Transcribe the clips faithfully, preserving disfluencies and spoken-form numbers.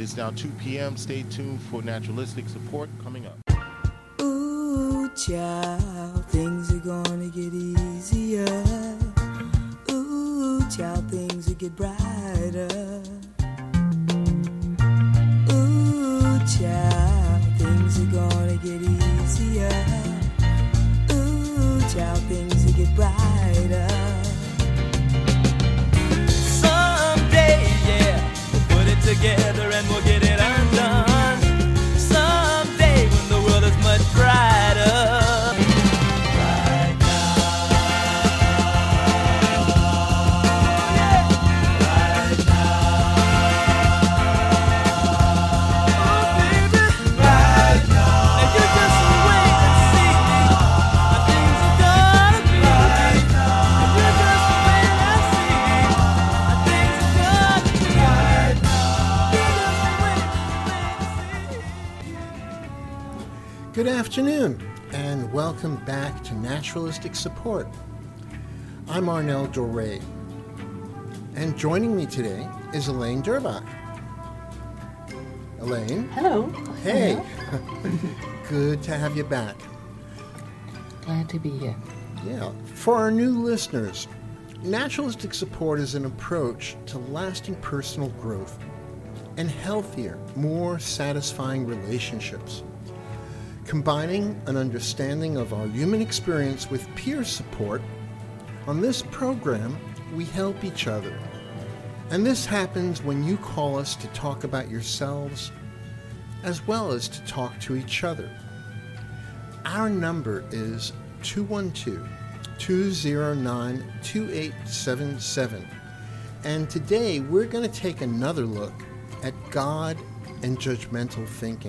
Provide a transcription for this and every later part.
It's now two p.m. Stay tuned for naturalistic support coming up. Ooh, child, things are gonna get easier. Ooh, child, things will get brighter. Ooh, child, things are gonna get easier. Ooh, child, things will get brighter. Someday, yeah, we'll put it together and we'll get it undone. Someday when the world is much brighter. Right now, yeah. Right now, oh baby, right now. And you just wait and see how things are gonna be. Right now, and you just wait and see how things are gonna be. Right now, you just wait, wait and see. Good afternoon, and welcome back to Naturalistic Support. I'm Arnel Doré, and joining me today is Elaine Durbach. Elaine? Hello. Hey! Hello. Good to have you back. Glad to be here. Yeah. For our new listeners, Naturalistic Support is an approach to lasting personal growth and healthier, more satisfying relationships. Combining an understanding of our human experience with peer support, on this program, we help each other. And this happens when you call us to talk about yourselves, as well as to talk to each other. Our number is two one two, two zero nine, two eight seven seven. And today we're going to take another look at God and judgmental thinking.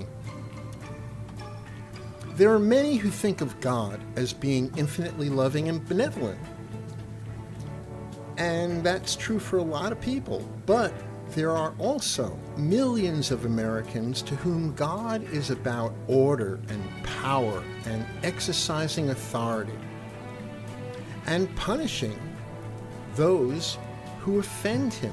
There are many who think of God as being infinitely loving and benevolent. And that's true for a lot of people. But there are also millions of Americans to whom God is about order and power and exercising authority and punishing those who offend him.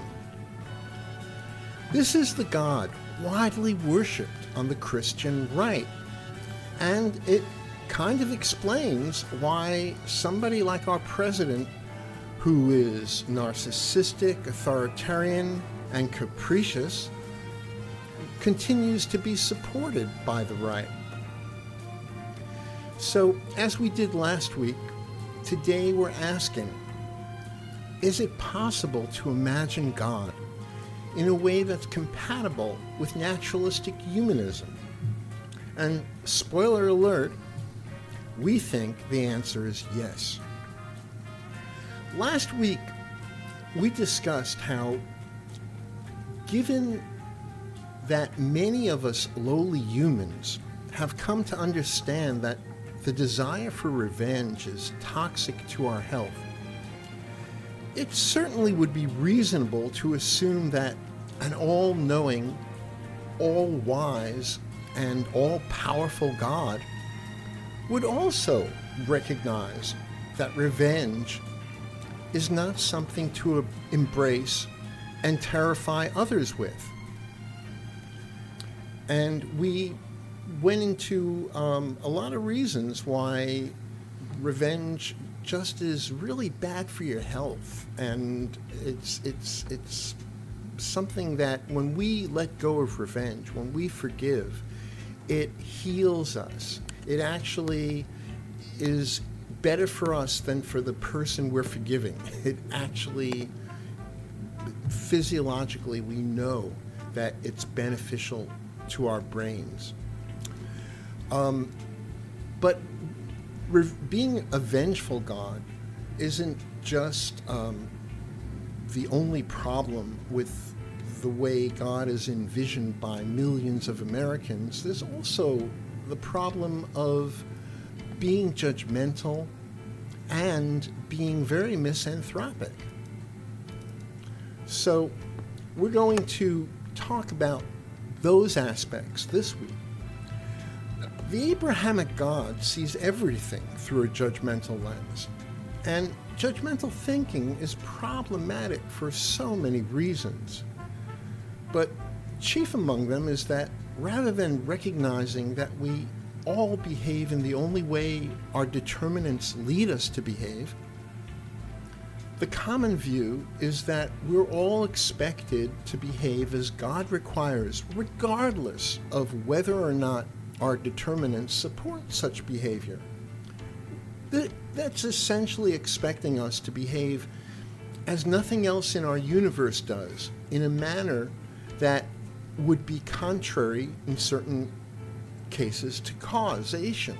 This is the God widely worshipped on the Christian right. And it kind of explains why somebody like our president, who is narcissistic, authoritarian, and capricious, continues to be supported by the right. So, as we did last week, today we're asking, is it possible to imagine God in a way that's compatible with naturalistic humanism? And spoiler alert, we think the answer is yes. Last week, we discussed how, given that many of us lowly humans have come to understand that the desire for revenge is toxic to our health, it certainly would be reasonable to assume that an all-knowing, all-wise, and all-powerful God would also recognize that revenge is not something to embrace and terrify others with. And we went into um, a lot of reasons why revenge just is really bad for your health, and it's it's it's something that when we let go of revenge, when we forgive, it heals us. It actually is better for us than for the person we're forgiving. It actually, physiologically, we know that it's beneficial to our brains. Um, but re- being a vengeful God isn't just um, the only problem with the way God is envisioned by millions of Americans. There's also the problem of being judgmental and being very misanthropic. So we're going to talk about those aspects this week. The Abrahamic God sees everything through a judgmental lens, and judgmental thinking is problematic for so many reasons. But chief among them is that rather than recognizing that we all behave in the only way our determinants lead us to behave, the common view is that we're all expected to behave as God requires, regardless of whether or not our determinants support such behavior. Th- That's essentially expecting us to behave as nothing else in our universe does, in a manner that would be contrary, in certain cases, to causation.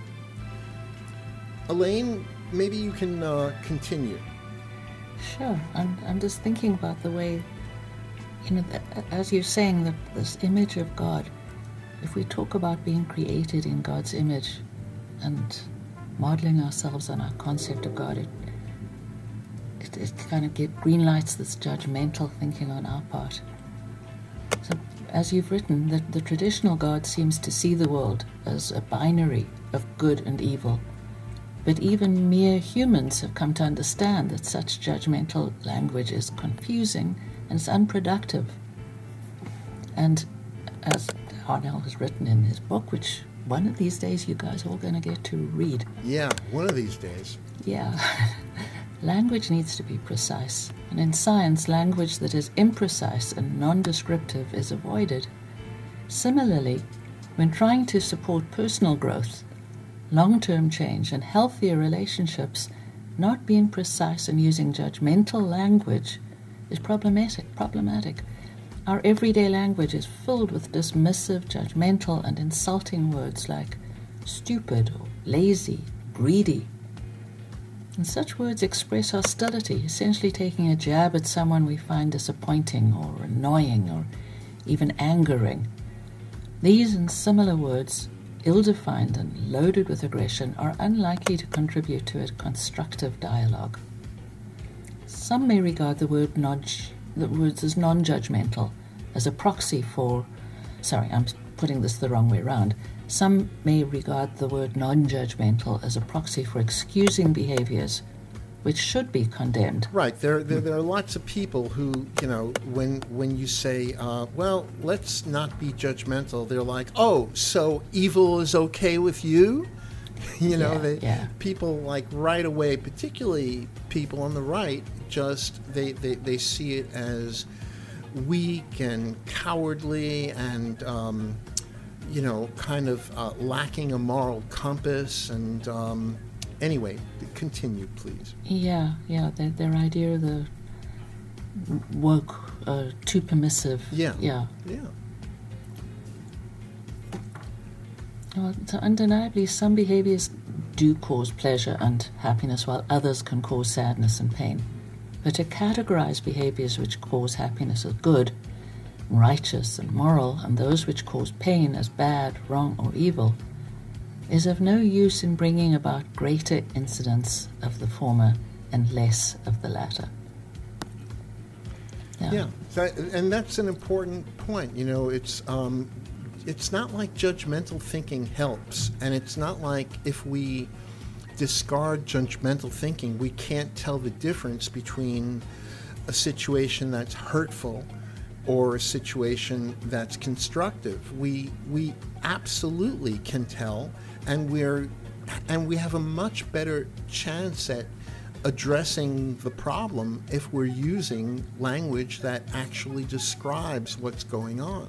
Elaine, maybe you can uh, continue. Sure. I'm, I'm just thinking about the way, you know, th- as you're saying, that this image of God, if we talk about being created in God's image and modeling ourselves on our concept of God, it, it, it kind of get, green lights this judgmental thinking on our part. So, as you've written, the, the traditional God seems to see the world as a binary of good and evil. But even mere humans have come to understand that such judgmental language is confusing and it's unproductive. And as Arnell has written in his book, which one of these days you guys are all going to get to read. Yeah, one of these days. Yeah. Language needs to be precise. And in science, language that is imprecise and non-descriptive is avoided. Similarly, when trying to support personal growth, long-term change, and healthier relationships, not being precise and using judgmental language is problematic. Problematic. Our everyday language is filled with dismissive, judgmental, and insulting words like stupid, or lazy, greedy. And such words express hostility, essentially taking a jab at someone we find disappointing or annoying or even angering. These and similar words, ill-defined and loaded with aggression, are unlikely to contribute to a constructive dialogue. Some may regard the word nudge, the words as non-judgmental, as a proxy for, sorry, I'm putting this the wrong way around. Some may regard the word non-judgmental as a proxy for excusing behaviors which should be condemned. Right. There, there, there are lots of people who, you know, when when you say, uh, well, let's not be judgmental, they're like, oh, so evil is okay with you? you know, Yeah, they, yeah. people like right away, particularly people on the right, just they, they, they see it as weak and cowardly and, um, you know, kind of uh, lacking a moral compass. And um, anyway, continue, please. Yeah, yeah, their, their idea of the woke, uh, too permissive. Yeah. Yeah. Yeah. Well, so undeniably, some behaviors do cause pleasure and happiness, while others can cause sadness and pain. But to categorize behaviors which cause happiness as good, righteous, and moral, and those which cause pain as bad, wrong, or evil, is of no use in bringing about greater incidence of the former and less of the latter. Yeah. Yeah, that, and that's an important point. You know, it's um, it's not like judgmental thinking helps, and it's not like if we discard judgmental thinking, we can't tell the difference between a situation that's hurtful or a situation that's constructive. We we absolutely can tell, and we're and we have a much better chance at addressing the problem if we're using language that actually describes what's going on.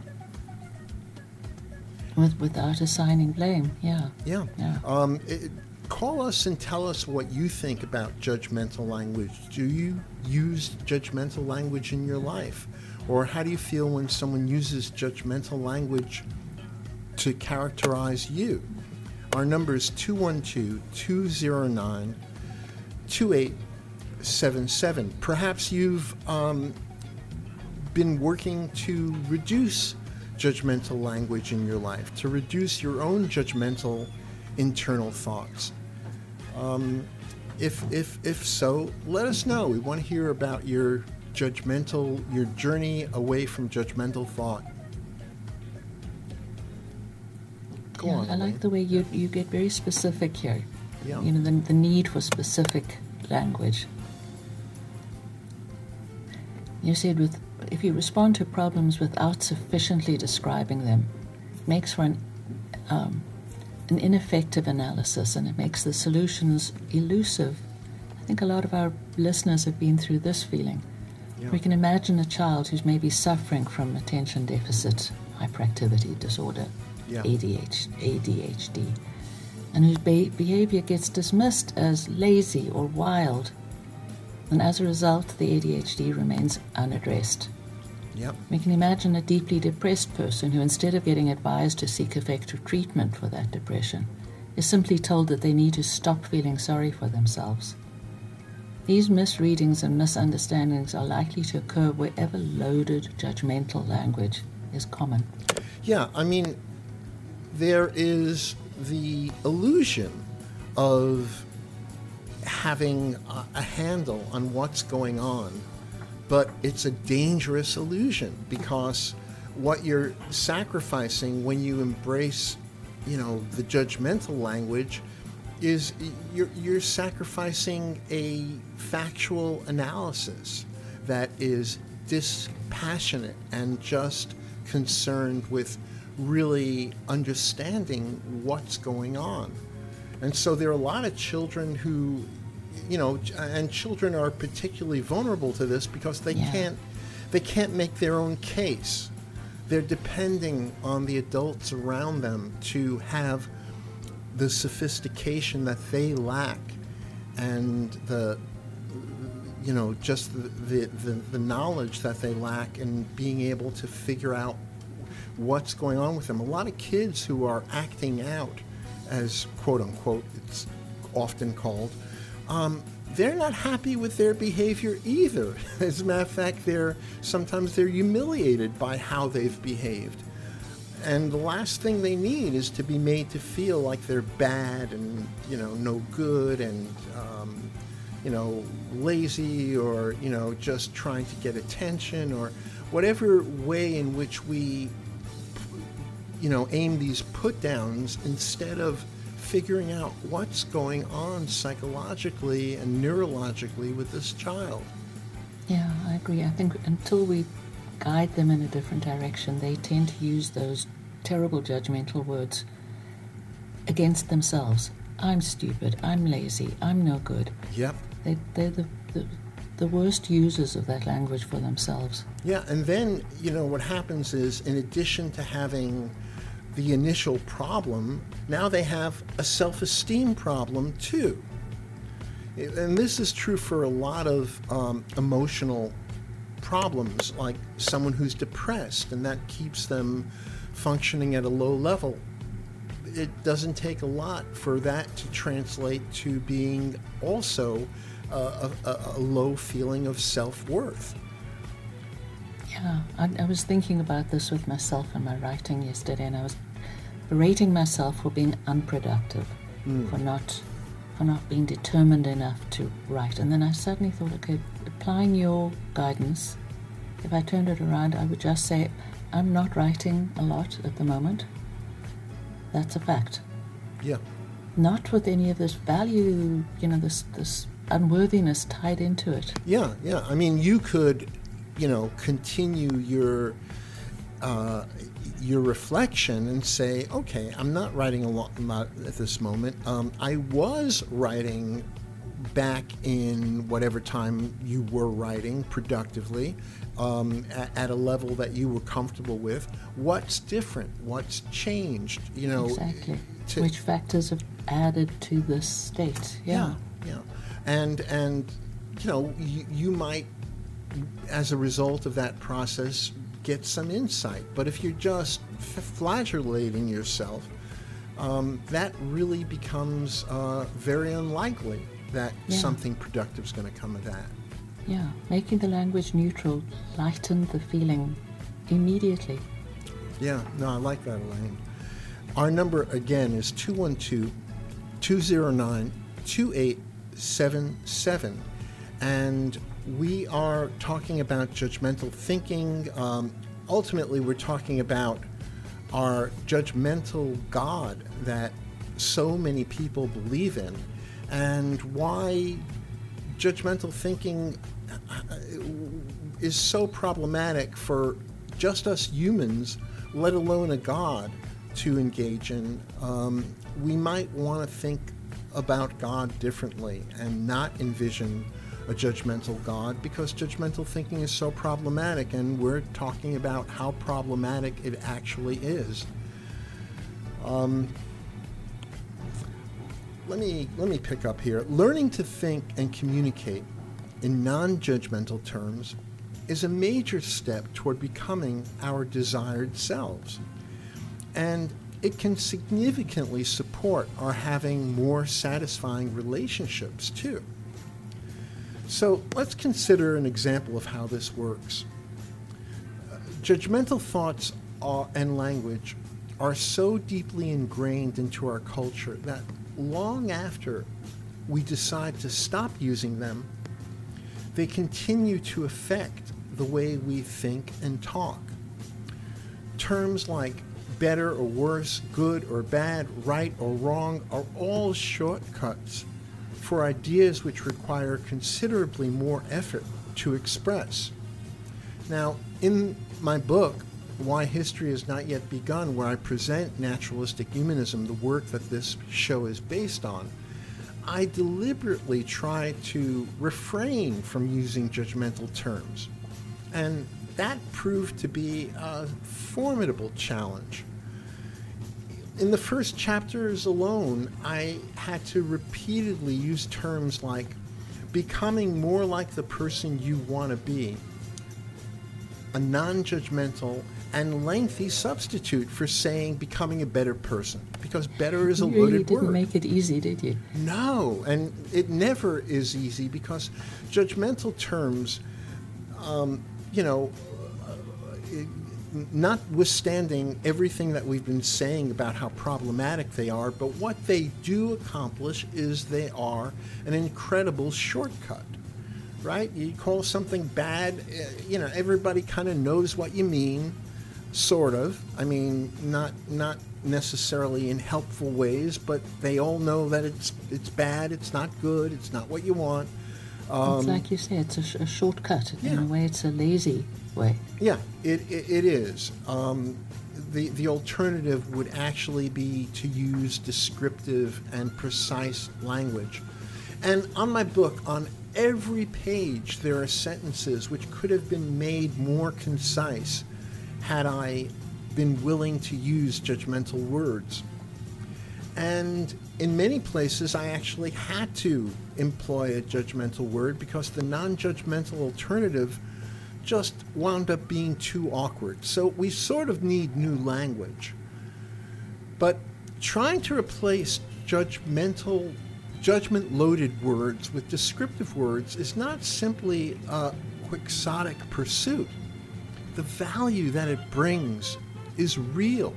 With, without assigning blame, yeah. Yeah. Yeah. Um, it, call us and tell us what you think about judgmental language. Do you use judgmental language in your life? Or how do you feel when someone uses judgmental language to characterize you? Our number is two one two, two zero nine, two eight seven seven. Perhaps you've um, been working to reduce judgmental language in your life, to reduce your own judgmental internal thoughts. Um, if, if, if so, let us know. We want to hear about your judgmental, your journey away from judgmental thought. Go Yeah, on, I Elaine. like the way you you get very specific here. Yeah. You know, the, the need for specific language. You said with if you respond to problems without sufficiently describing them, it makes for an, um, an ineffective analysis, and it makes the solutions elusive. I think a lot of our listeners have been through this feeling. Yeah. We can imagine a child who's maybe suffering from attention deficit hyperactivity disorder, Yeah. A D H, A D H D, and whose be- behavior gets dismissed as lazy or wild, and as a result, the A D H D remains unaddressed. Yep. We can imagine a deeply depressed person who, instead of getting advised to seek effective treatment for that depression, is simply told that they need to stop feeling sorry for themselves. These misreadings and misunderstandings are likely to occur wherever loaded, judgmental language is common. Yeah, I mean, there is the illusion of having a, a handle on what's going on, but it's a dangerous illusion, because what you're sacrificing when you embrace, you know, the judgmental language is you're, you're sacrificing a factual analysis that is dispassionate and just concerned with really understanding what's going on. And so there are a lot of children who, you know, and children are particularly vulnerable to this because they Yeah. can't they can't make their own case. They're depending on the adults around them to have the sophistication that they lack, and the you know just the, the, the, the knowledge that they lack, and being able to figure out what's going on with them. A lot of kids who are acting out, as quote unquote it's often called, um, they're not happy with their behavior either. As a matter of fact, they're sometimes they're humiliated by how they've behaved. And the last thing they need is to be made to feel like they're bad and, you know, no good and, um, you know, lazy, or, you know, just trying to get attention, or whatever way in which we, you know, aim these put downs, instead of figuring out what's going on psychologically and neurologically with this child. Yeah, I agree. I think until we guide them in a different direction, they tend to use those terrible judgmental words against themselves. I'm stupid, I'm lazy, I'm no good. Yep. They, they're the, the, the worst users of that language for themselves. Yeah, and then, you know, what happens is, in addition to having the initial problem, now they have a self-esteem problem too. And this is true for a lot of um, emotional problems, like someone who's depressed, and that keeps them functioning at a low level. It doesn't take a lot for that to translate to being also uh, a, a, a low feeling of self-worth. Yeah, I, I was thinking about this with myself in my writing yesterday, and I was berating myself for being unproductive, Mm. for not for not being determined enough to write. And then I suddenly thought, okay, applying your guidance, if I turned it around, I would just say, I'm not writing a lot at the moment. That's a fact. Yeah. Not with any of this value, you know, this this unworthiness tied into it. Yeah, yeah. I mean, you could, you know, continue your uh, your reflection and say, okay, I'm not writing a lot, a lot at this moment. Um, I was writing back in whatever time you were writing productively, um, at, at a level that you were comfortable with. What's different? What's changed? You know, Exactly. to- Which factors have added to this state? Yeah, yeah. And, and you know, you, you might, as a result of that process, get some insight. But if you're just f- flagellating yourself, um, that really becomes uh, very unlikely that Yeah. something productive is going to come of that. Yeah, making the language neutral lightened the feeling immediately. Yeah, no, I like that, Elaine. Our number, again, is two one two, two zero nine, two eight seven seven. And we are talking about judgmental thinking. Um, ultimately, we're talking about our judgmental God that so many people believe in, and why judgmental thinking is so problematic for just us humans, let alone a God, to engage in, um, we might want to think about God differently and not envision a judgmental God, because judgmental thinking is so problematic, and we're talking about how problematic it actually is. Um, let me let me pick up here. Learning to think and communicate in non-judgmental terms is a major step toward becoming our desired selves, and it can significantly support our having more satisfying relationships too. So let's consider an example of how this works. Uh, judgmental thoughts are, and language are so deeply ingrained into our culture that long after we decide to stop using them, they continue to affect the way we think and talk. Terms like better or worse, good or bad, right or wrong are all shortcuts for ideas which require considerably more effort to express. Now, in my book, Why History Has Not Yet Begun, where I present naturalistic humanism, the work that this show is based on, I deliberately try to refrain from using judgmental terms. And that proved to be a formidable challenge. In the first chapters alone, I had to repeatedly use terms like becoming more like the person you want to be, a non-judgmental and lengthy substitute for saying becoming a better person, because better is a You loaded really didn't word. make it easy, did you? No, and it never is easy, because judgmental terms, um, you know, uh, notwithstanding everything that we've been saying about how problematic they are, but what they do accomplish is they are an incredible shortcut, right? You call something bad, uh, you know, everybody kind of knows what you mean, sort of. I mean, not not necessarily in helpful ways, but they all know that it's it's bad, it's not good, it's not what you want. Um, It's like you say, it's a, sh- a shortcut. In Yeah. a way, it's a lazy way. Yeah, it, it, it is. Um, the, the alternative would actually be to use descriptive and precise language. And on my book, on every page, there are sentences which could have been made more concise had I been willing to use judgmental words. And in many places, I actually had to employ a judgmental word because the non-judgmental alternative just wound up being too awkward. So we sort of need new language. But trying to replace judgmental, judgment-loaded words with descriptive words is not simply a quixotic pursuit. The value that it brings is real.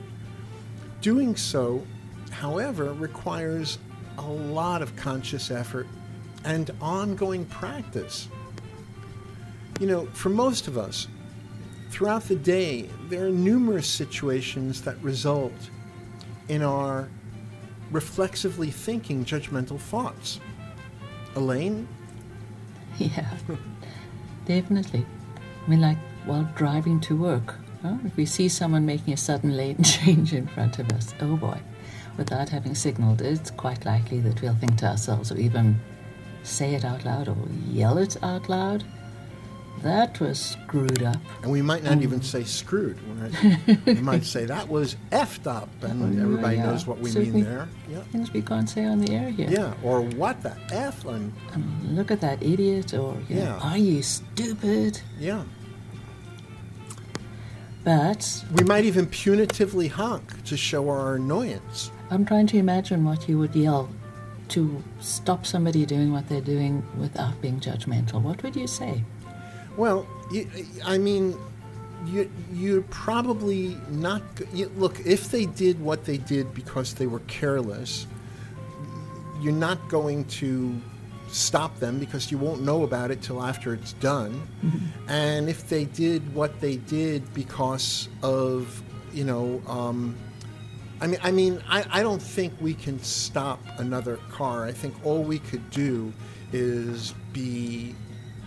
Doing so, however, requires a lot of conscious effort and ongoing practice. You know, for most of us, throughout the day, there are numerous situations that result in our reflexively thinking judgmental thoughts. Elaine? Yeah, definitely. I mean, like while driving to work, huh? If we see someone making a sudden lane change in front of us, oh boy, without having signaled, it's quite likely that we'll think to ourselves, or even say it out loud or yell it out loud, that was screwed up. And we might not Um, even say screwed. Right? We might say that was effed up, and Oh, everybody yeah. knows what we Certainly. mean there. Yeah. Things we can't say on the air here. Yeah, or what the F, and I mean, look at that idiot, or you know, Yeah. are you stupid? yeah. But We might even punitively honk to show our annoyance. I'm trying to imagine what you would yell to stop somebody doing what they're doing without being judgmental. What would you say? Well, you, I mean, you, you're probably not... g- You, look, if they did what they did because they were careless, you're not going to stop them because you won't know about it till after it's done. And if they did what they did because of, you know... Um, I mean, I mean, I, I don't think we can stop another car. I think all we could do is be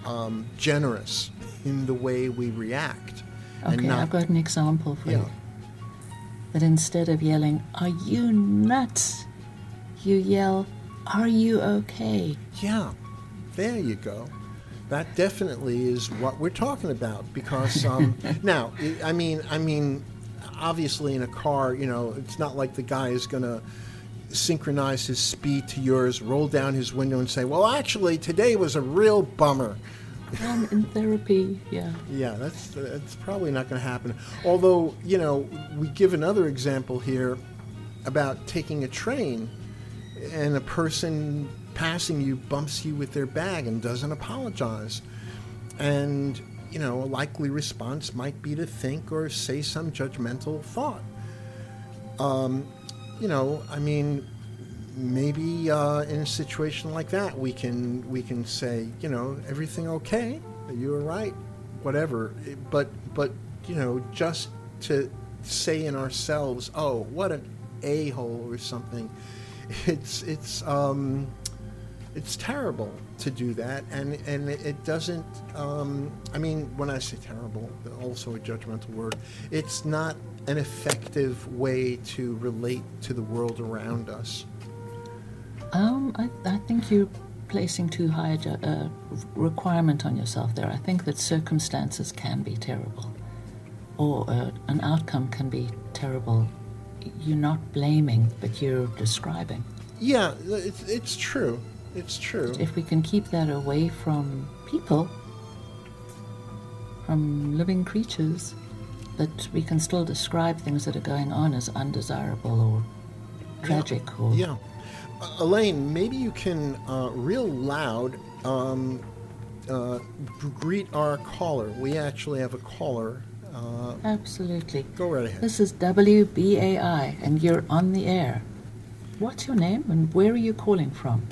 um, generous in the way we react. and Okay, not, I've got an example for Yeah. you. That instead of yelling, "Are you nuts?" you yell, "Are you okay?" Yeah, there you go. That definitely is what we're talking about. Because um, now, I I mean, I mean, obviously in a car, you know, it's not like the guy is going to synchronize his speed to yours, roll down his window, and say, "Well, actually, today was a real bummer." Um, in therapy, yeah. Yeah, that's that's probably not going to happen. Although, you know, we give another example here about taking a train, and a person passing you bumps you with their bag and doesn't apologize. And, you know, a likely response might be to think or say some judgmental thought. Um, you know, I mean, maybe uh, in a situation like that, we can we can say, you know, everything okay? You were right, whatever. But but you know, just to say in ourselves, oh, what an a-hole or something. It's it's um, it's terrible to do that, and and it doesn't. Um, I mean, when I say terrible, also a judgmental word. It's not an effective way to relate to the world around us. Um, I, I think you're placing too high a ju- uh, requirement on yourself there. I think that circumstances can be terrible, or uh, an outcome can be terrible. You're not blaming, but you're describing. Yeah, it's, it's true. It's true. If we can keep that away from people, from living creatures, that we can still describe things that are going on as undesirable or tragic or Yeah. Uh, Elaine, maybe you can uh, real loud um, uh, greet our caller. We actually have a caller. Uh, Absolutely. go right ahead. This is W B A I, and you're on the air. What's your name, and where are you calling from?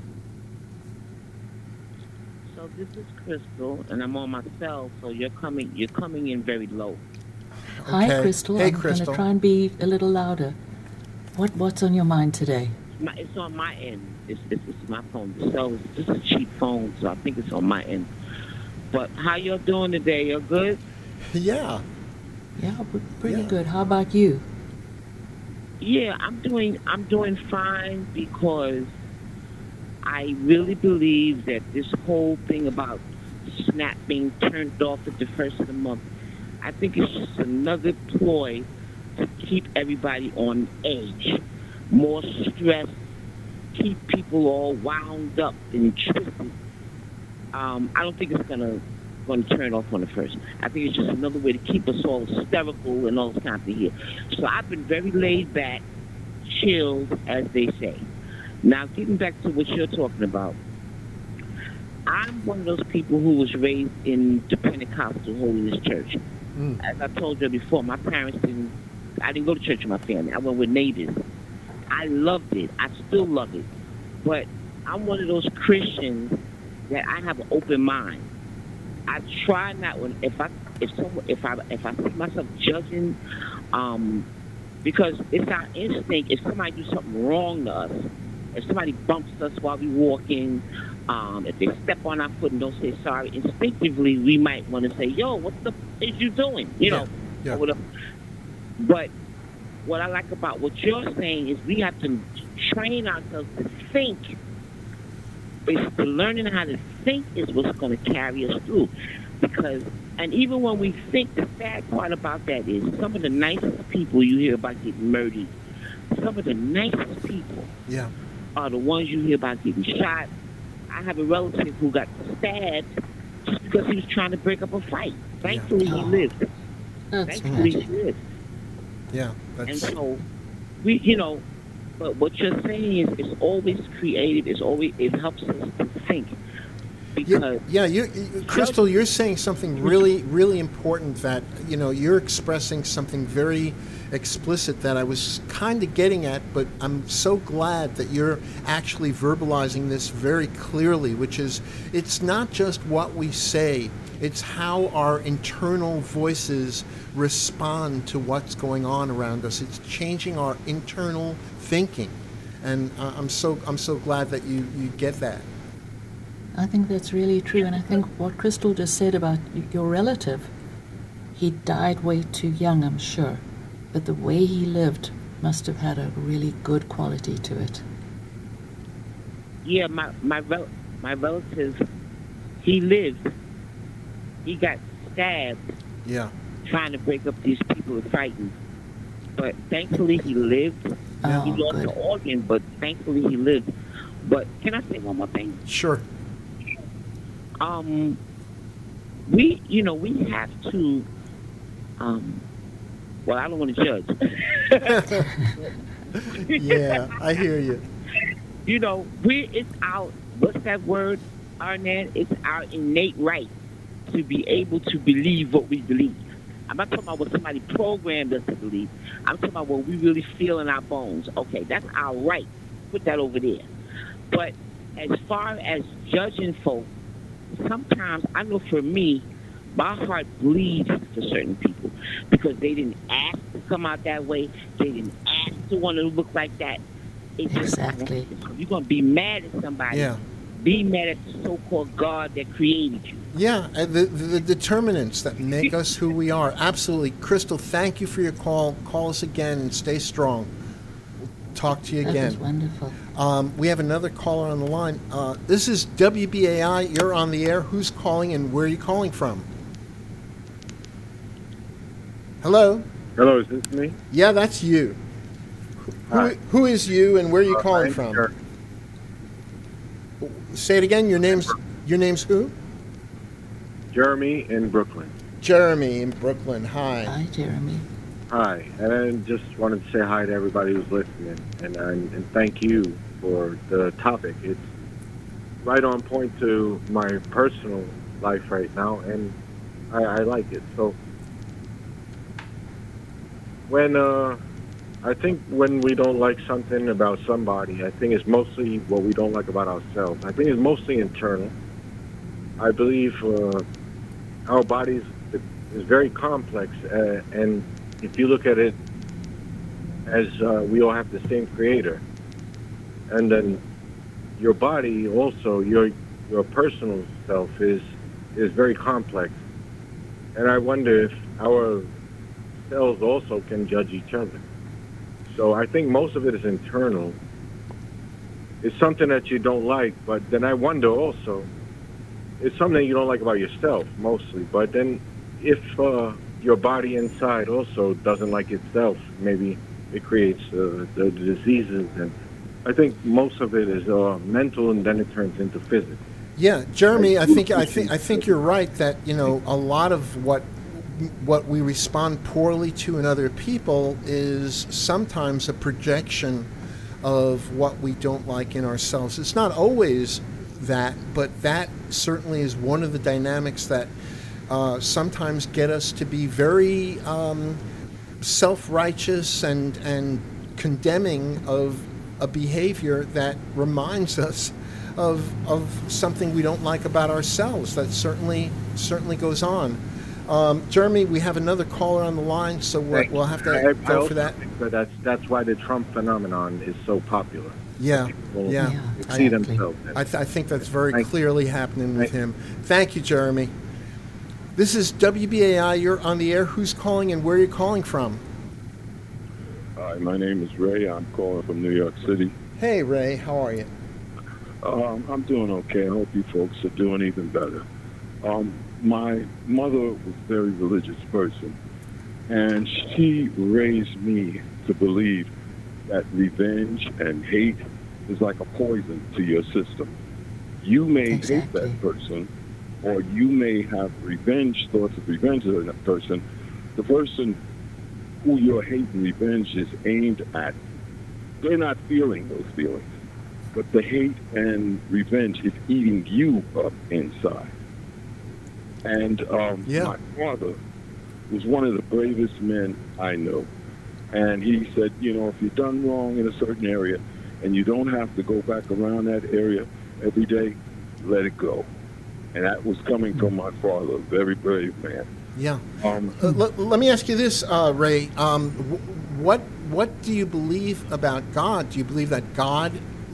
So this is Crystal, and I'm on my cell. So you're coming, you're coming in very low. Hi, Okay. Crystal. Hey, I'm Crystal. going to try and be a little louder. What What's on your mind today? My, it's on my end. It's, it's, it's my phone. The cell is just a cheap phone, so I think it's on my end. But how y'all doing today? You're good? Yeah. Yeah, we're pretty Yeah. good. How about you? Yeah, I'm doing, I'm doing fine because I really believe that this whole thing about SNAP being turned off at the first of the month, I think it's just another ploy to keep everybody on edge, more stress, keep people all wound up and twisted. Um, I don't think it's gonna going to turn off on the first. I think it's just another way to keep us all hysterical and all this kind of thing here. So I've been very laid back, chilled, as they say. Now, getting back to what you're talking about, I'm one of those people who was raised in the Pentecostal Holiness Church. Mm. As I told you before, my parents didn't, I didn't go to church with my family. I went with neighbors. I loved it. I still love it. But I'm one of those Christians that I have an open mind. I try not when if I if someone if I if I see myself judging, um, because it's our instinct. If somebody do something wrong to us, if somebody bumps us while we walking, um, if they step on our foot and don't say sorry, instinctively we might want to say, "Yo, what the f- is you doing?" You know, Yeah. or whatever. But what I like about what you're saying is we have to train ourselves to think. It's the learning how to think is what's going to carry us through. Because, and even when we think, the sad part about that is some of the nicest people you hear about getting murdered, some of the nicest people Yeah. are the ones you hear about getting shot. I have a relative who got stabbed just because he was trying to break up a fight. Thankfully, he Oh. lived. That's Thankfully, tragic. he lived. Yeah. And That's so, we, you know, but what you're saying is it's always creative. It's always, it helps us to think. Because yeah, yeah. You, you, Crystal, you're saying something really, really important. That you know, you're expressing something very explicit that I was kind of getting at, but I'm so glad that you're actually verbalizing this very clearly. Which is, it's not just what we say; it's how our internal voices respond to what's going on around us. It's changing our internal thinking, and uh, I'm so I'm so glad that you you get that. I think that's really true, and I think what Crystal just said about y- your relative, he died way too young, I'm sure, but the way he lived must have had a really good quality to it. Yeah, my my rel- my relative, he lived. He got stabbed Yeah. trying to break up these people who fighting. But thankfully he lived. Oh, He lost good. an organ, but thankfully he lived. But can I say one more thing? Sure. Um, we, you know, we have to. Um, well, I don't want to judge. Yeah, I hear you. You know, we it's our what's that word, Arnett? It's our innate right to be able to believe what we believe. I'm not talking about what somebody programmed us to believe. I'm talking about what we really feel in our bones. Okay, that's our right. Put that over there. But as far as judging folk, sometimes I know for me, my heart bleeds for certain people because they didn't ask to come out that way. They didn't ask to want to look like that. It just Exactly. You're going to be mad at somebody. Yeah. Be mad at the so-called God that created you. Yeah, uh, the, the, the determinants that make us who we are. Absolutely. Crystal, thank you for your call. Call us again and stay strong. We'll talk to you That was again. wonderful. Um, we have another caller on the line. Uh, this is W B A I. You're on the air. Who's calling and where are you calling from? Hello? Hello, is this me? Yeah, that's you. Who, Hi. who is you and where are you Uh, calling my from? name's Jer- Say it again. Your name's your name's who? Jeremy in Brooklyn. Jeremy in Brooklyn. Hi. Hi, Jeremy. Hi, and I just wanted to say hi to everybody who's listening, and, and and thank you for the topic. It's right on point to my personal life right now, and I, I like it. So when uh, I think when we don't like something about somebody, I think it's mostly what we don't like about ourselves. I think it's mostly internal. I believe uh, our bodies is very complex, uh, and if you look at it as uh, we all have the same creator, and then your body also, your your personal self is is very complex, and I wonder if our cells also can judge each other. So I think most of it is internal. It's something that you don't like, but then I wonder also, it's something you don't like about yourself mostly, but then if uh, your body inside also doesn't like itself, maybe it creates uh, the diseases, and I think most of it is uh, mental, and then it turns into physical. Yeah, Jeremy, I think I think I think you're right that you know a lot of what what we respond poorly to in other people is sometimes a projection of what we don't like in ourselves. It's not always that, but that certainly is one of the dynamics that uh, sometimes get us to be very um, self-righteous and and condemning of a behavior that reminds us of of something we don't like about ourselves. That certainly certainly goes on. Um, Jeremy, we have another caller on the line, so we'll, Thank we'll you. have I- to I go also for that. think that that's that's why the Trump phenomenon is so popular. Yeah, People yeah. Yeah. see Exactly. themselves. in it. I, th- I think that's very Thank you. clearly happening with Thank him. Thank you, Jeremy. This is W B A I. You're on the air. Who's calling and where are you calling from? Hi, my name is Ray. I'm calling from New York City. Hey, Ray. How are you? Um, I'm doing okay. I hope you folks are doing even better. Um, my mother was a very religious person, and she raised me to believe that revenge and hate is like a poison to your system. You may hate Exactly. that person, or you may have revenge thoughts of revenge of that person. The person who your hate and revenge is aimed at, they're not feeling those feelings. But the hate and revenge is eating you up inside. And um, Yeah. my father was one of the bravest men I know. And he said, you know, if you've done wrong in a certain area and you don't have to go back around that area every day, let it go. And that was coming from my father, a very brave man. Yeah. Um, Uh, let, let me ask you this, uh, Ray. Um, wh- what what do you believe about God? Do you believe that God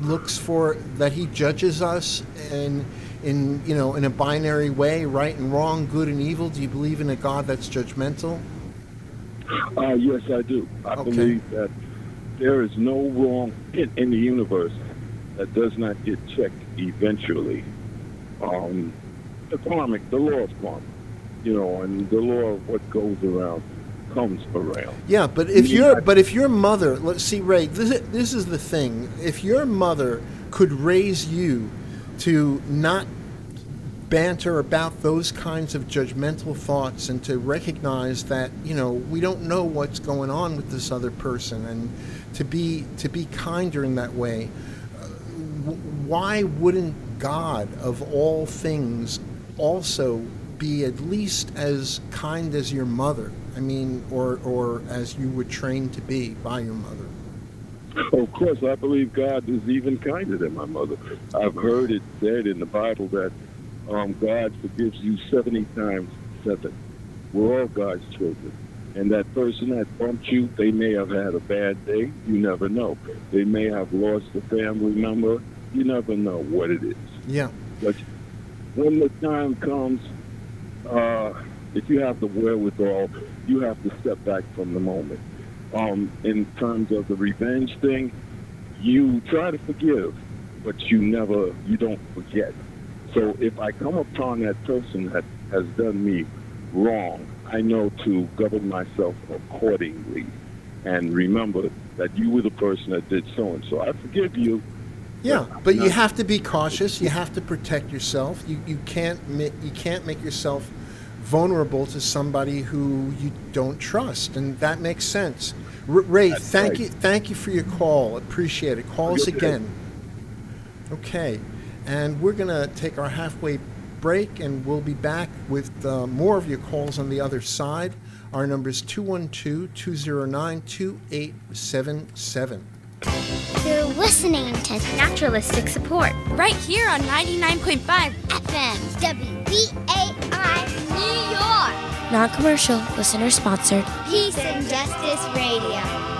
looks for, that he judges us in, in, you know, in a binary way, right and wrong, good and evil? Do you believe in a God that's judgmental? Uh, yes, I do. I Okay. believe that there is no wrong in, in the universe that does not get checked eventually. Um, the karmic, the law of karma, you know, and the law of what goes around comes around. Yeah, but if Yeah. your but if your mother, let's see, Ray, this is, this is the thing. If your mother could raise you to not banter about those kinds of judgmental thoughts and to recognize that, you know, we don't know what's going on with this other person, and to be to be kinder in that way, uh, w- why wouldn't God of all things also be at least as kind as your mother? I mean, or or as you were trained to be by your mother. Of course, I believe God is even kinder than my mother. I've heard it said in the Bible that um, God forgives you seventy times seven. We're all God's children. And that person that bumped you, they may have had a bad day. You never know. They may have lost a family member. You never know what it is. Yeah. But when the time comes, uh, if you have the wherewithal, you have to step back from the moment. Um, in terms of the revenge thing, you try to forgive, but you never, you don't forget. So if I come upon that person that has done me wrong, I know to govern myself accordingly and remember that you were the person that did so and so. I forgive you. Yeah, but you have to be cautious. You have to protect yourself. You you can't ma- you can't make yourself vulnerable to somebody who you don't trust, and that makes sense. R- Ray, That's thank right. you thank you for your call. Appreciate it. Call us Okay. again. Okay, and we're gonna take our halfway break, and we'll be back with uh, more of your calls on the other side. Our number is two one two, two zero nine, two eight seven seven. You're listening to Naturalistic Support Right here on ninety-nine point five. F M W B A I New York. Non-commercial, listener-sponsored. Peace and Justice Radio.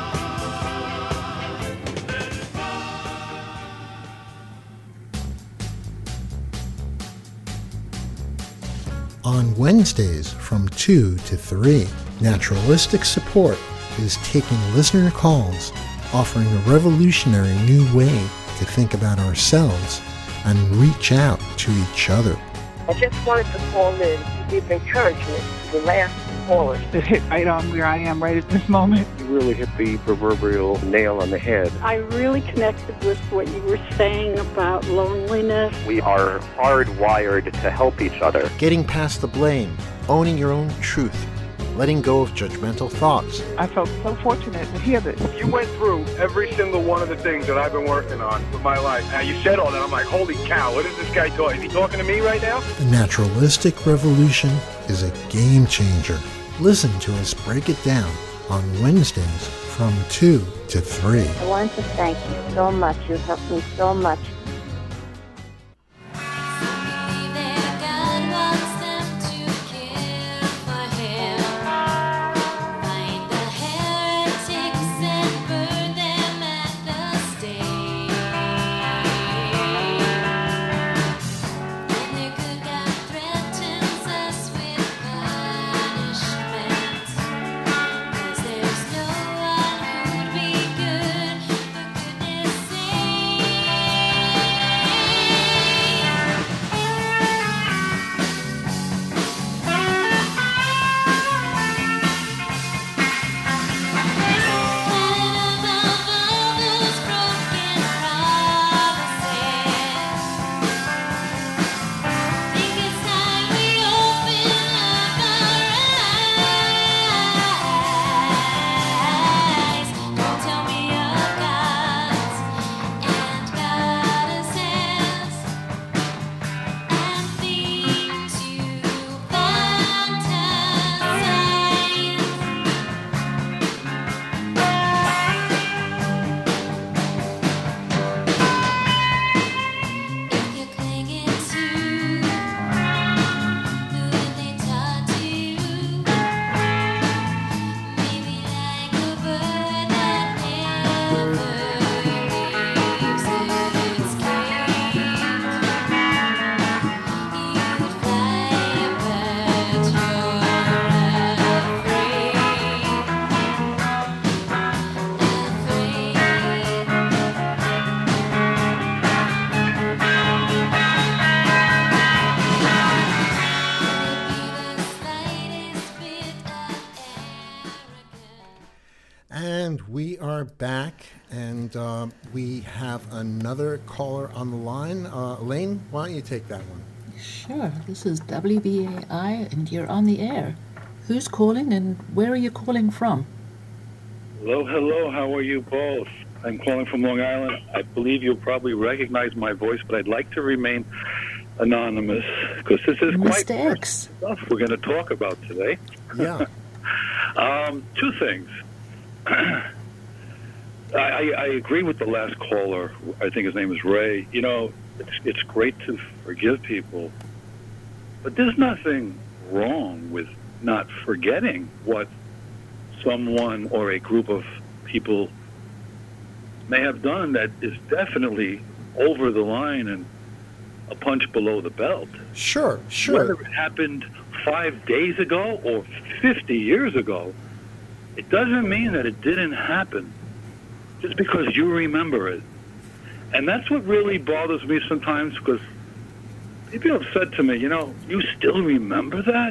On Wednesdays from two to three, Naturalistic Support is taking listener calls, offering a revolutionary new way to think about ourselves and reach out to each other. I just wanted to call in to give encouragement to the last callers. It hit right on where I am right at this moment. You really hit the proverbial nail on the head. I really connected with what you were saying about loneliness. We are hardwired to help each other. Getting past the blame, owning your own truth, letting go of judgmental thoughts. I felt so fortunate to hear this. You went through every single one of the things that I've been working on with my life. Now you said all that, I'm like, holy cow, what is this guy talking? Is he talking to me right now? The naturalistic revolution is a game changer. Listen to us break it down on Wednesdays from two to three. I want to thank you so much. You've helped me so much. And we are back, and uh, we have another caller on the line. Uh, Elaine, why don't you take that one? Sure. This is W B A I, and you're on the air. Who's calling, and where are you calling from? Hello, hello. How are you both? I'm calling from Long Island. I believe you'll probably recognize my voice, but I'd like to remain anonymous because this is Mister quite X. stuff we're going to talk about today. Yeah. um, two things. I, I, I agree with the last caller. I think his name is Ray. You know, it's, it's great to forgive people, but there's nothing wrong with not forgetting what someone or a group of people may have done that is definitely over the line and a punch below the belt. Sure, sure. Whether it happened five days ago or fifty years ago, it doesn't mean that it didn't happen just because you remember it. And that's what really bothers me sometimes, because people have said to me, you know, you still remember that?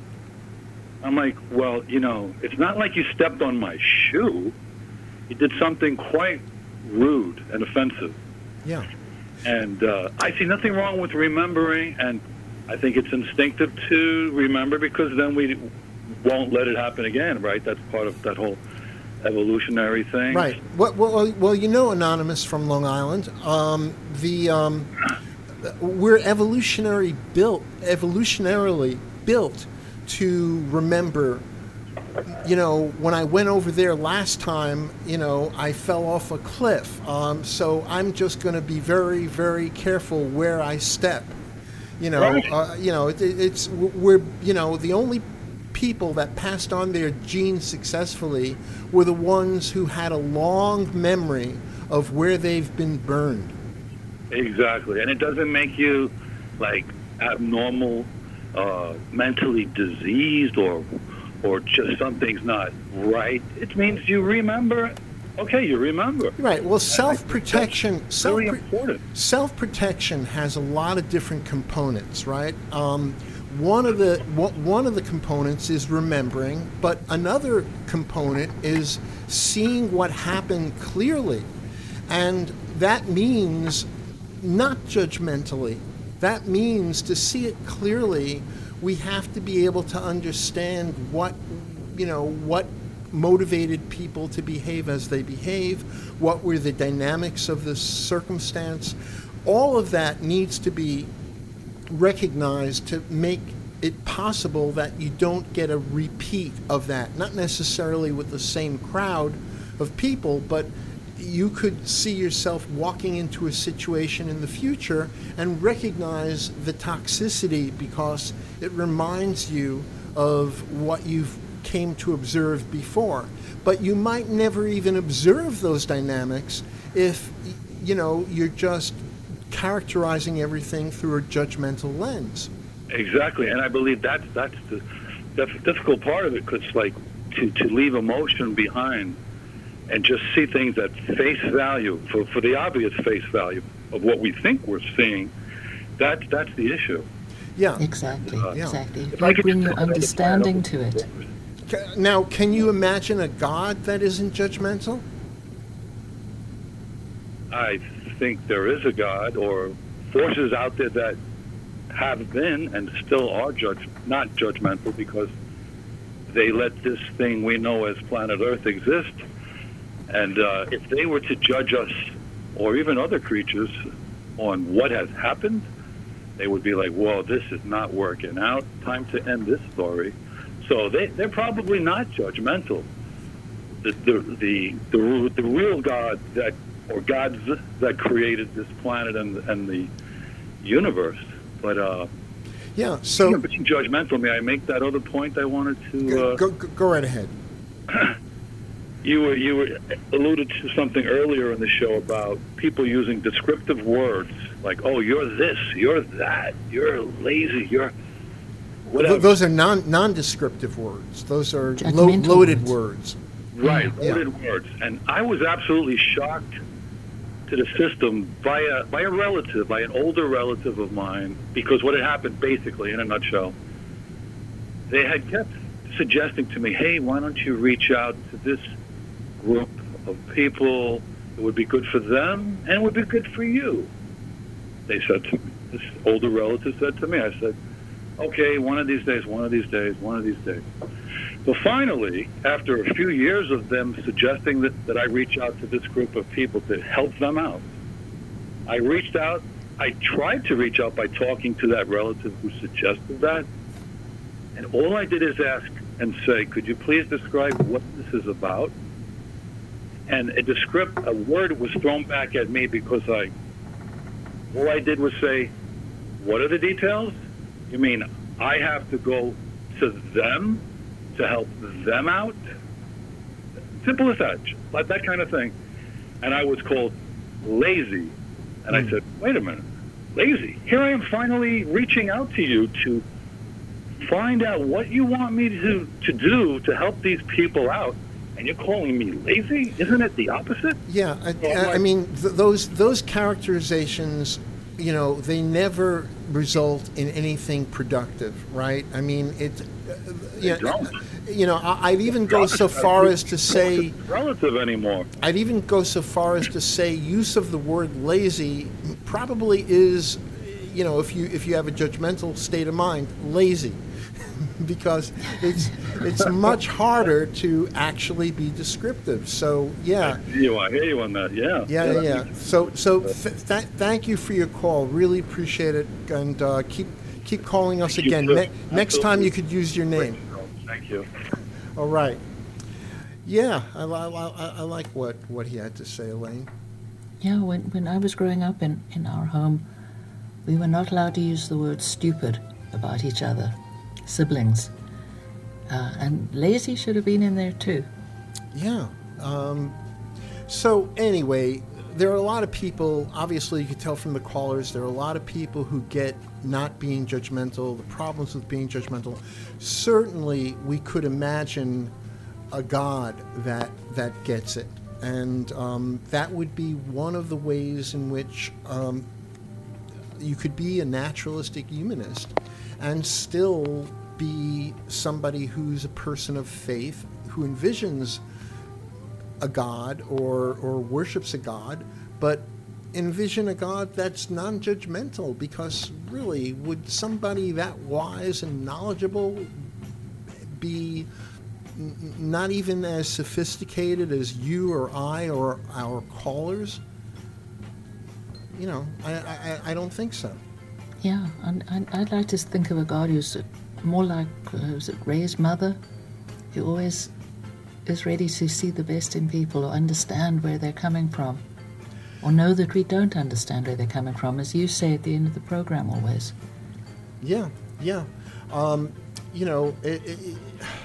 I'm like, well, you know, it's not like you stepped on my shoe. You did something quite rude and offensive. Yeah. And uh, I see nothing wrong with remembering, and I think it's instinctive to remember because then we won't let it happen again, right? That's part of that whole evolutionary thing. Right. Well, well, well you know, Anonymous from Long Island, um, the um, we're evolutionary built, evolutionarily built to remember. You know, when I went over there last time, you know, I fell off a cliff. Um, so I'm just going to be very, very careful where I step. You know, Right. uh, you know, it, it's we're you know the only people that passed on their genes successfully were the ones who had a long memory of where they've been burned. Exactly. And it doesn't make you, like, abnormal, uh, mentally diseased, or or just something's not right. It means you remember. Okay, you remember. Right. Well, self-protection. Self Very important. Self-protection has a lot of different components, right? Um, one of the one of the components is remembering, but another component is seeing what happened clearly, and that means not judgmentally. That means to see it clearly, we have to be able to understand what, you know, what motivated people to behave as they behave, what were the dynamics of the circumstance. All of that needs to be recognized to make it possible that you don't get a repeat of that, not necessarily with the same crowd of people, but you could see yourself walking into a situation in the future and recognize the toxicity because it reminds you of what you've came to observe before. But you might never even observe those dynamics if, you know, you're just characterizing everything through a judgmental lens. Exactly, and I believe that's that's the dif- difficult part of it, because like to, to leave emotion behind and just see things at face value, for, for the obvious face value of what we think we're seeing, that that's the issue. Yeah, exactly, Uh, exactly. if If I you could bring just- your understanding to it. Ca- Now, can you imagine a God that isn't judgmental? I think there is a God, or forces out there that have been and still are judge not judgmental, because they let this thing we know as planet Earth exist. And uh, if they were to judge us, or even other creatures, on what has happened, they would be like, "Whoa, this is not working out. Time to end this story." So they, they're probably not judgmental. The the, the the the real God that, or gods that created this planet and and the universe, but uh, Yeah. So you know, being judgmental. May I make that other point I wanted to? Uh, go, go, go right ahead. You were you were alluded to something earlier in the show about people using descriptive words like, "Oh, you're this, you're that, you're lazy, you're whatever." Th- Those are non non-descriptive words. Those are lo- Judgmental loaded words. words. Right, Yeah. loaded words. And I was absolutely shocked to the system by a by a relative, by an older relative of mine, because what had happened, basically, in a nutshell, they had kept suggesting to me, "Hey, why don't you reach out to this group of people. It would be good for them, and it would be good for you. They said to me, this older relative said to me, I said, okay, one of these days, one of these days, one of these days. So finally, after a few years of them suggesting that, that I reach out to this group of people to help them out, I reached out. I tried to reach out by talking to that relative who suggested that. And all I did is ask and say, could you please describe what this is about? And a descript, a word was thrown back at me because I, all I did was say, what are the details? You mean I have to go to them to help them out? Simple as that, like that kind of thing. And I was called lazy. And I said, wait a minute, lazy? Here I am finally reaching out to you to find out what you want me to, to do to help these people out. And you're calling me lazy? Isn't it the opposite? Yeah, I, I mean, th- those those characterizations, you know, they never result in anything productive, right? I mean, it. Uh, you, know, don't. you know, I, I'd even go so far as to say relative anymore. I'd even go so far as to say use of the word lazy probably is, you know, if you if you have a judgmental state of mind, lazy. Because it's it's much harder to actually be descriptive. So yeah, I hear you, I hear you on that. Yeah, yeah, yeah. yeah. So so th- th- thank you for your call. Really appreciate it, and uh, keep keep calling us Thank again. you, Ne- next time you could use your name. Thank you. All right. Yeah, I, I, I, I like what, what he had to say, Elaine. Yeah, when when I was growing up in, in our home, we were not allowed to use the word stupid about each other. Siblings. Uh, and lazy should have been in there too. Yeah. Um, so anyway, there are a lot of people, obviously you could tell from the callers, there are a lot of people who get not being judgmental, the problems with being judgmental. Certainly we could imagine a God that that gets it. And um, that would be one of the ways in which um, you could be a naturalistic humanist and still be somebody who's a person of faith, who envisions a God or, or worships a God, but envision a God that's non-judgmental, because really, would somebody that wise and knowledgeable be n- not even as sophisticated as you or I or our callers? You know, I, I, I don't think so. Yeah, and, and I'd like to think of a God who's more like, uh, was it Ray's mother, who always is ready to see the best in people or understand where they're coming from, or know that we don't understand where they're coming from, as you say at the end of the program always. Yeah, yeah. Um, you know, it, it, it,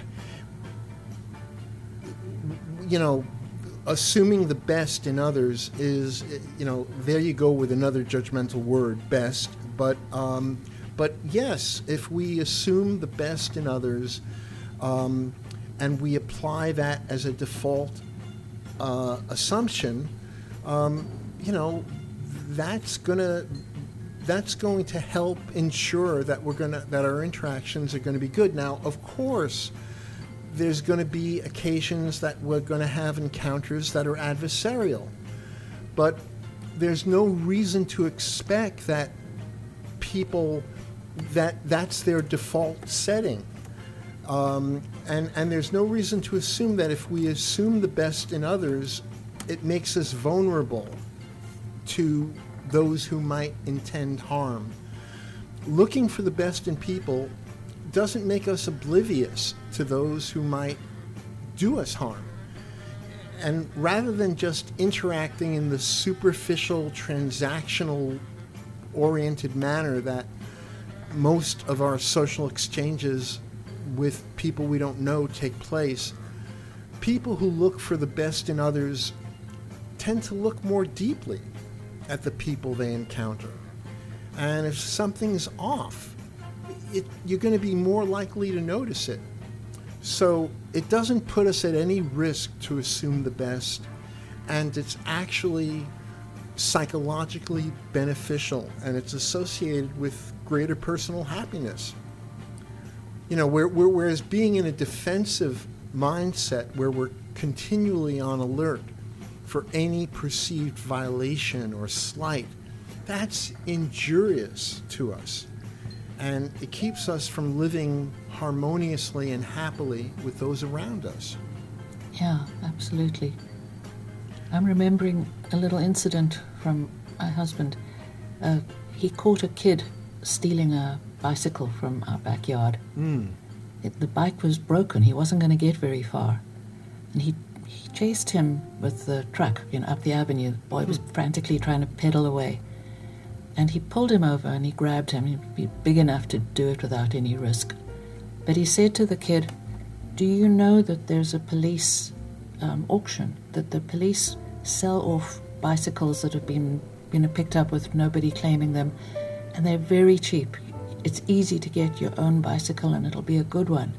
you know, assuming the best in others is, you know, there you go with another judgmental word, best. But, um, but yes, if we assume the best in others, um, and we apply that as a default uh, assumption, um, you know, that's gonna that's going to help ensure that we're gonna that our interactions are going to be good. Now, of course, there's going to be occasions that we're going to have encounters that are adversarial, but there's no reason to expect that people that that's their default setting. Um, and, and there's no reason to assume that if we assume the best in others, it makes us vulnerable to those who might intend harm. Looking for the best in people doesn't make us oblivious to those who might do us harm. And rather than just interacting in the superficial, transactional oriented manner that most of our social exchanges with people we don't know take place, people who look for the best in others tend to look more deeply at the people they encounter. And if something's off, it, you're going to be more likely to notice it. So it doesn't put us at any risk to assume the best, and it's actually psychologically beneficial, and it's associated with greater personal happiness. You know, where, where, whereas being in a defensive mindset where we're continually on alert for any perceived violation or slight, that's injurious to us. And it keeps us from living harmoniously and happily with those around us. Yeah, absolutely. I'm remembering a little incident from my husband. Uh, he caught a kid stealing a bicycle from our backyard. Mm. It, the bike was broken. He wasn't going to get very far. And he, he chased him with the truck, you know, up the avenue. The boy was frantically trying to pedal away. And he pulled him over and he grabbed him. He'd be big enough to do it without any risk. But he said to the kid, "Do you know that there's a police um, auction, that the police sell off bicycles that have been, you know, picked up with nobody claiming them, and they're very cheap. It's easy to get your own bicycle and it'll be a good one."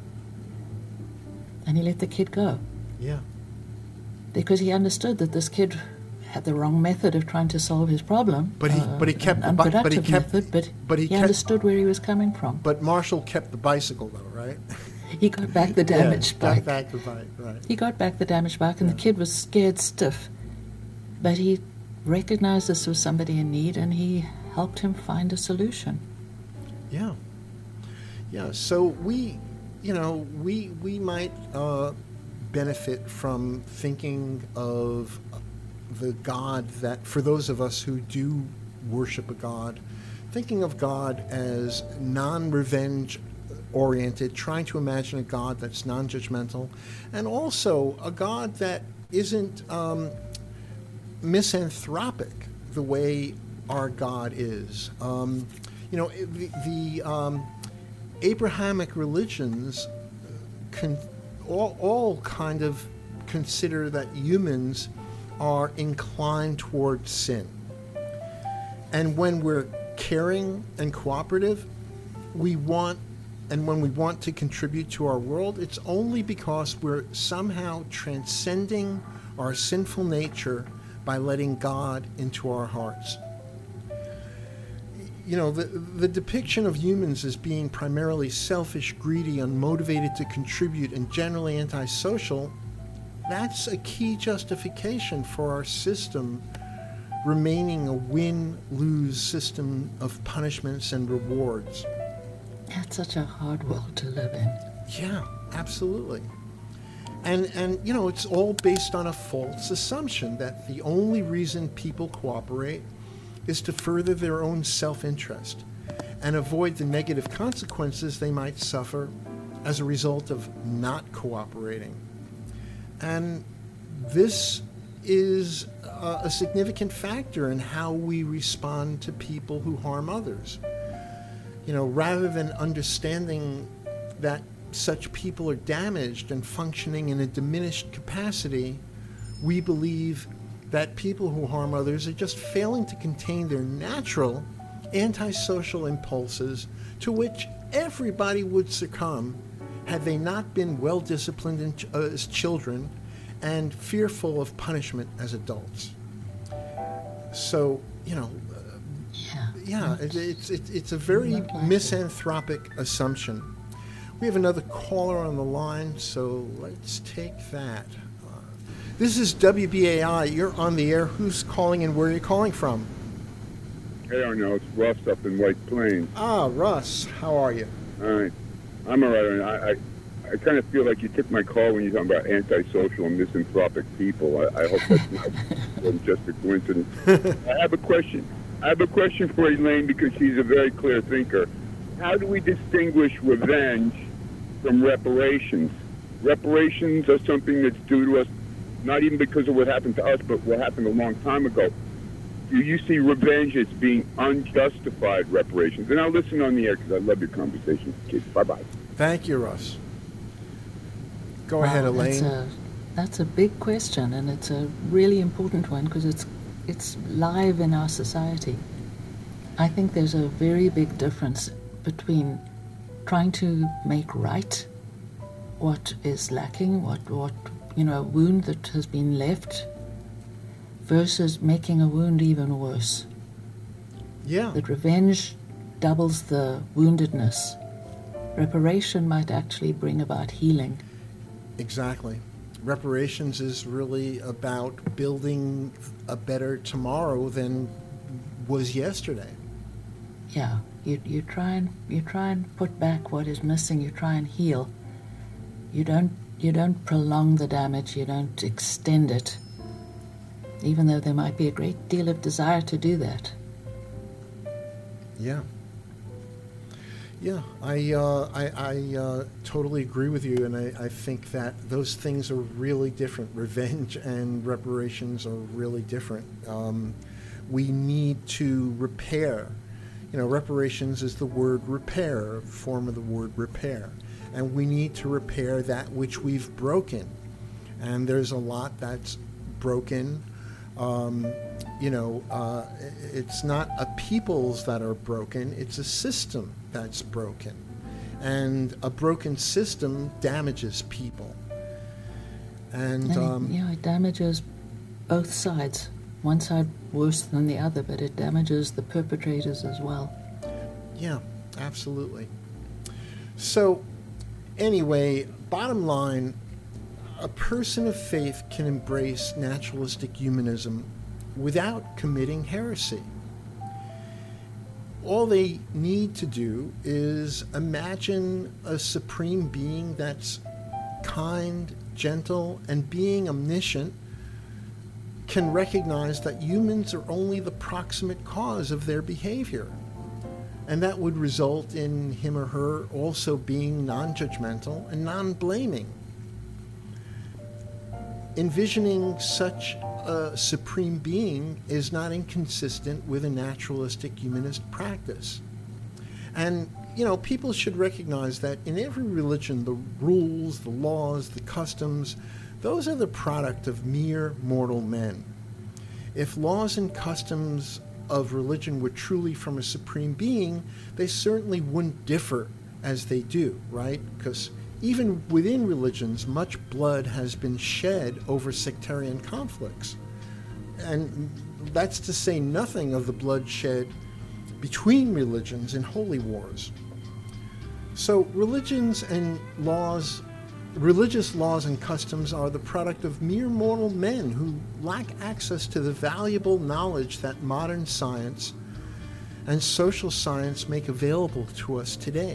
And he let the kid go. Yeah. Because he understood that this kid had the wrong method of trying to solve his problem. But he, uh, but he kept, an the bi- unproductive but he kept, method, but, but he, he kept, understood where he was coming from. But Marshall kept the bicycle, though, right? He got back the damaged yeah, bike. back the bike, right? He got back the damaged bike, and yeah. the kid was scared stiff. But he recognized this was somebody in need, and he helped him find a solution. Yeah. Yeah, so we, you know, we, we might uh, benefit from thinking of the God that, for those of us who do worship a God, thinking of God as non-revenge oriented, trying to imagine a God that's non-judgmental, and also a God that isn't um, misanthropic the way our God is. Um, you know, the, the um, Abrahamic religions can all, all kind of consider that humans are inclined toward sin. And when we're caring and cooperative, we want, and when we want to contribute to our world, it's only because we're somehow transcending our sinful nature by letting God into our hearts. You know, the, the depiction of humans as being primarily selfish, greedy, unmotivated to contribute, and generally antisocial, that's a key justification for our system remaining a win-lose system of punishments and rewards. That's such a hard world to live in. Yeah, absolutely. And, and you know, it's all based on a false assumption that the only reason people cooperate is to further their own self-interest and avoid the negative consequences they might suffer as a result of not cooperating. And this is a, a significant factor in how we respond to people who harm others. You know, rather than understanding that such people are damaged and functioning in a diminished capacity, we believe that people who harm others are just failing to contain their natural antisocial impulses to which everybody would succumb had they not been well-disciplined in ch- uh, as children and fearful of punishment as adults. So, you know, uh, yeah, yeah it, it's, it, it's a very misanthropic assumption. We have another caller on the line, so let's take that. Uh, this is W B A I. You're on the air. Who's calling and where are you calling from? Hey, Arnell. It's Russ up in White Plains. Ah, Russ. How are you? All right. I'm all right. I, I, I kind of feel like you took my call when you're talking about antisocial and misanthropic people. I, I hope that's not just a coincidence. I have a question. I have a question for Elaine because she's a very clear thinker. How do we distinguish revenge from reparations? Reparations are something that's due to us, not even because of what happened to us, but what happened a long time ago. Do you see revenge as being unjustified reparations? And I'll listen on the air because I love your conversation, kids. Bye-bye. Thank you, Russ. Go wow, ahead, Elaine. That's a, that's a big question, and it's a really important one because it's it's live in our society. I think there's a very big difference between trying to make right what is lacking, what, what you know, a wound that has been left, versus making a wound even worse. Yeah. That revenge doubles the woundedness. Reparation might actually bring about healing. Exactly. reparations is really about building a better tomorrow than was yesterday. Yeah, you you try and you try and put back what is missing. You try and heal. You don't you don't prolong the damage. You don't extend it, even though there might be a great deal of desire to do that. Yeah. Yeah, I uh, I, I uh, totally agree with you, and I, I think that those things are really different. Revenge and reparations are really different. Um, we need to repair. You know, reparations is the word repair, a form of the word repair. And we need to repair that which we've broken. And there's a lot that's broken. Um, you know, uh, it's not a peoples that are broken, it's a system that's broken. And a broken system damages people. And, and it, um, yeah, it damages both sides. One side worse than the other, but it damages the perpetrators as well. Yeah, absolutely. So, anyway, bottom line, a person of faith can embrace naturalistic humanism without committing heresy. All they need to do is imagine a supreme being that's kind, gentle, and being omniscient can recognize that humans are only the proximate cause of their behavior. And that would result in him or her also being non-judgmental and non-blaming. Envisioning such a supreme being is not inconsistent with a naturalistic humanist practice. And, you know, people should recognize that in every religion, the rules, the laws, the customs, those are the product of mere mortal men. If laws and customs of religion were truly from a supreme being, they certainly wouldn't differ as they do, right? Because even within religions, much blood has been shed over sectarian conflicts. And that's to say nothing of the bloodshed between religions in holy wars. So religions and laws, religious laws and customs are the product of mere mortal men who lack access to the valuable knowledge that modern science and social science make available to us today.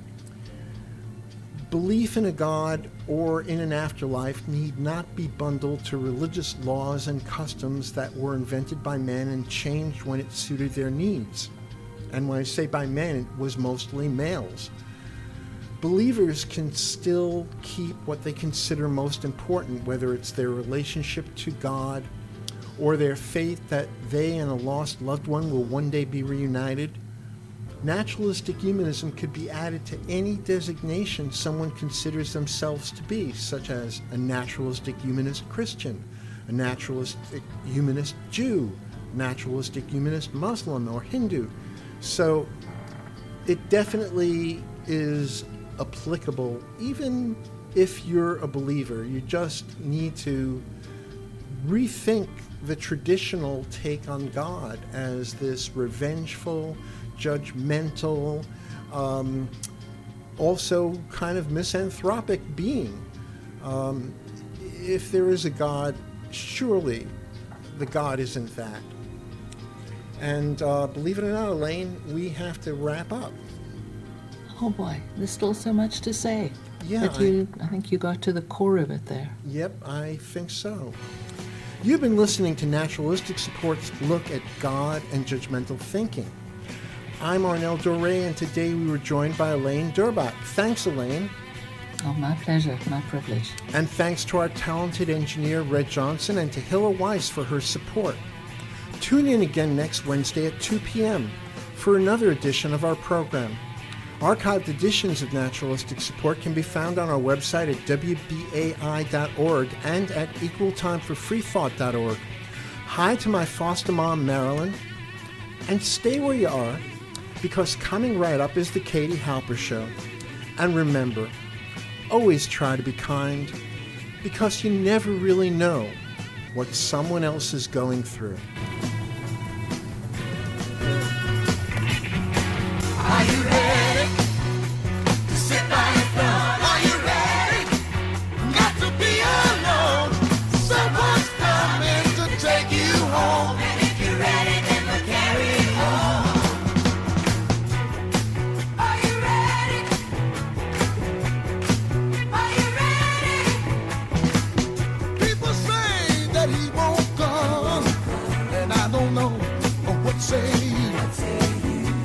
Belief in a God or in an afterlife need not be bundled to religious laws and customs that were invented by men and changed when it suited their needs. And when I say by men, it was mostly males. Believers can still keep what they consider most important, whether it's their relationship to God or their faith that they and a lost loved one will one day be reunited. Naturalistic humanism could be added to any designation someone considers themselves to be, such as a naturalistic humanist Christian, a naturalistic humanist Jew, naturalistic humanist Muslim or Hindu. So it definitely is applicable even if you're a believer. You just need to rethink the traditional take on God as this revengeful, judgmental, um, also kind of misanthropic being. Um, if there is a God, surely the God isn't that. And uh, believe it or not, Elaine, we have to wrap up. Oh boy, there's still so much to say. Yeah, But you, I, I think you got to the core of it there. Yep, I think so. You've been listening to Naturalistic Support's look at God and judgmental thinking. I'm Arnel Doré, and today we were joined by Elaine Durbach. Thanks, Elaine. Oh, my pleasure, my privilege. And thanks to our talented engineer, Red Johnson, and to Hilla Weiss for her support. Tune in again next Wednesday at two p.m. for another edition of our program. Archived editions of Naturalistic Support can be found on our website at w b a i dot org and at equal time for free thought dot org. Hi to my foster mom, Marilyn, and stay where you are, because coming right up is the Katie Halper Show. And remember, always try to be kind, because you never really know what someone else is going through. Are you ready to sit by your throne? Are you ready not to be alone?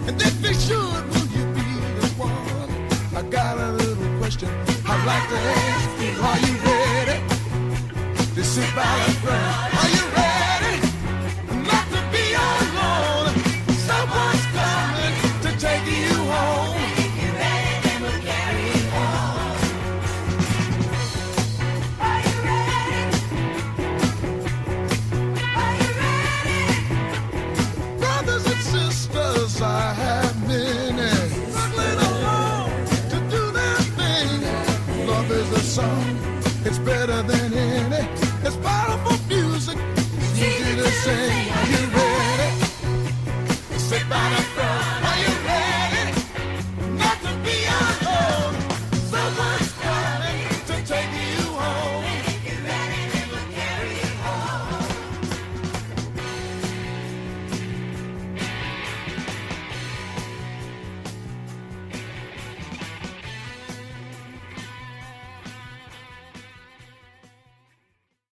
And if they should, will you be the one? I got a little question I'd like to ask you. Are you ready to sit by a friend? Are you ready not to be alone? Someone's coming to take you home. If you're ready, then we'll carry on. Are you ready? Are you ready? Brothers and sisters, I have many struggling alone to do their thing. Love is a song, it's better than any. It's powerful music, it's easy to sing. Are you ready?